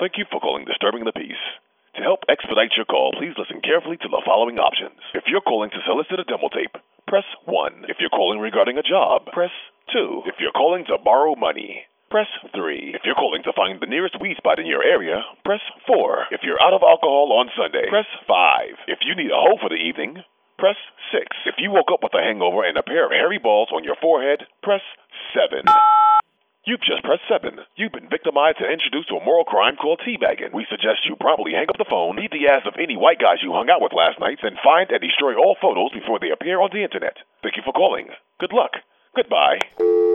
Thank you for calling Disturbing the Peace. To help expedite your call, please listen carefully to the following options. If you're calling to solicit a demo tape, press 1. If you're calling regarding a job, press 2. If you're calling to borrow money, press 3. If you're calling to find the nearest weed spot in your area, press 4. If you're out of alcohol on Sunday, press 5. If you need a hoe for the evening, press 6. If you woke up with a hangover and a pair of hairy balls on your forehead, press 7. You've just pressed 7. You've been victimized and introduced to a moral crime called teabagging. We suggest you promptly hang up the phone, beat the ass of any white guys you hung out with last night, and find and destroy all photos before they appear on the internet. Thank you for calling. Good luck. Goodbye.